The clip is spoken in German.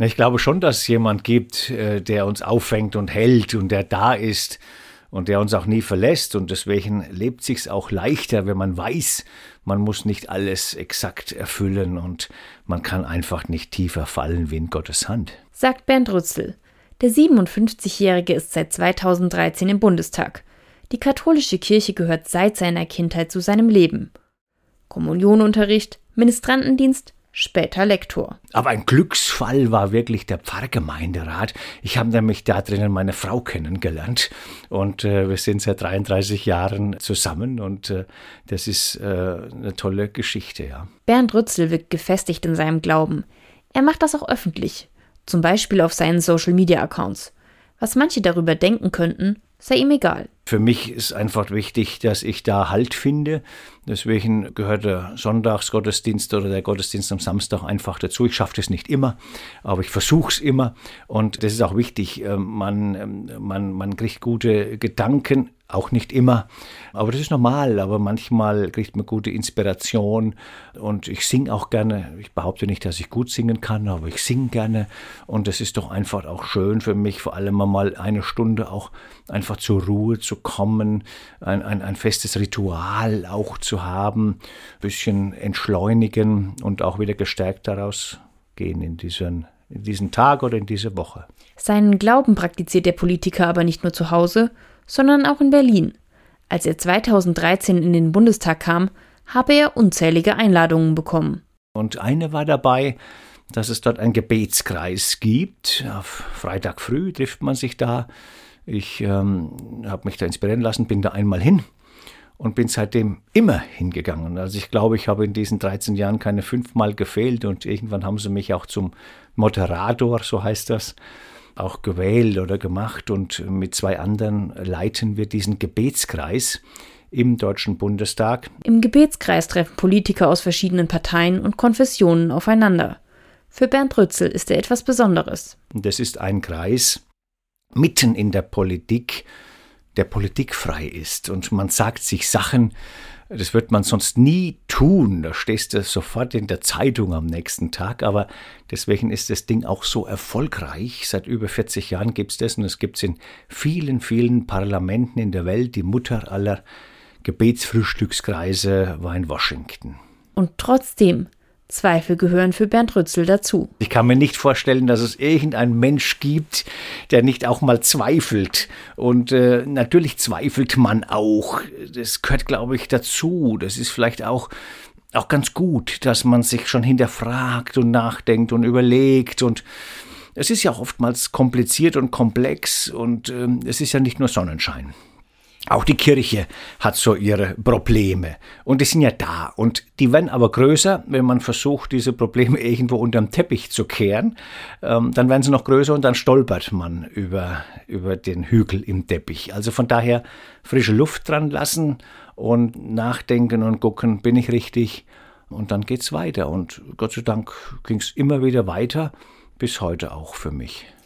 Ich glaube schon, dass es jemand gibt, der uns auffängt und hält und der da ist und der uns auch nie verlässt. Und deswegen lebt sich's auch leichter, wenn man weiß, man muss nicht alles exakt erfüllen und man kann einfach nicht tiefer fallen wie in Gottes Hand. Sagt Bernd Rützel. Der 57-Jährige ist seit 2013 im Bundestag. Die katholische Kirche gehört seit seiner Kindheit zu seinem Leben. Kommunionunterricht, Ministrantendienst, später Lektor. Aber ein Glücksfall war wirklich der Pfarrgemeinderat. Ich habe nämlich da drinnen meine Frau kennengelernt und wir sind seit 33 Jahren zusammen und das ist eine tolle Geschichte, ja. Bernd Rützel wirkt gefestigt in seinem Glauben. Er macht das auch öffentlich, zum Beispiel auf seinen Social-Media-Accounts. Was manche darüber denken könnten, sei ihm egal. Für mich ist einfach wichtig, dass ich da Halt finde. Deswegen gehört der Sonntagsgottesdienst oder der Gottesdienst am Samstag einfach dazu. Ich schaffe das nicht immer, aber ich versuche es immer. Und das ist auch wichtig. Man kriegt gute Gedanken, auch nicht immer. Aber das ist normal. Aber manchmal kriegt man gute Inspiration. Und ich singe auch gerne. Ich behaupte nicht, dass ich gut singen kann, aber ich singe gerne. Und das ist doch einfach auch schön für mich, vor allem mal eine Stunde auch einfach zur Ruhe zu kommen, ein festes Ritual auch zu haben, ein bisschen entschleunigen und auch wieder gestärkt daraus gehen in diesen Tag oder in diese Woche. Seinen Glauben praktiziert der Politiker aber nicht nur zu Hause, sondern auch in Berlin. Als er 2013 in den Bundestag kam, habe er unzählige Einladungen bekommen. Und eine war dabei, dass es dort einen Gebetskreis gibt. Auf Freitag früh trifft man sich da. Ich habe mich da inspirieren lassen, bin da einmal hin und bin seitdem immer hingegangen. Also ich glaube, ich habe in diesen 13 Jahren keine 5-mal gefehlt und irgendwann haben sie mich auch zum Moderator, so heißt das, auch gewählt oder gemacht und mit 2 anderen leiten wir diesen Gebetskreis im Deutschen Bundestag. Im Gebetskreis treffen Politiker aus verschiedenen Parteien und Konfessionen aufeinander. Für Bernd Rützel ist er etwas Besonderes. Das ist ein Kreis mitten in der Politik, der politikfrei ist. Und man sagt sich Sachen, das wird man sonst nie tun. Da stehst du sofort in der Zeitung am nächsten Tag. Aber deswegen ist das Ding auch so erfolgreich. Seit über 40 Jahren gibt es das und es gibt es in vielen, vielen Parlamenten in der Welt. Die Mutter aller Gebetsfrühstückskreise war in Washington. Und trotzdem, Zweifel gehören für Bernd Rützel dazu. Ich kann mir nicht vorstellen, dass es irgendeinen Mensch gibt, der nicht auch mal zweifelt. Und natürlich zweifelt man auch. Das gehört, glaube ich, dazu. Das ist vielleicht auch ganz gut, dass man sich schon hinterfragt und nachdenkt und überlegt. Und es ist ja auch oftmals kompliziert und komplex. Und es ist ja nicht nur Sonnenschein. Auch die Kirche hat so ihre Probleme und die sind ja da und die werden aber größer, wenn man versucht, diese Probleme irgendwo unterm Teppich zu kehren, dann werden sie noch größer und dann stolpert man über den Hügel im Teppich. Also von daher frische Luft dran lassen und nachdenken und gucken, bin ich richtig und dann geht's weiter und Gott sei Dank ging's immer wieder weiter, bis heute auch für mich.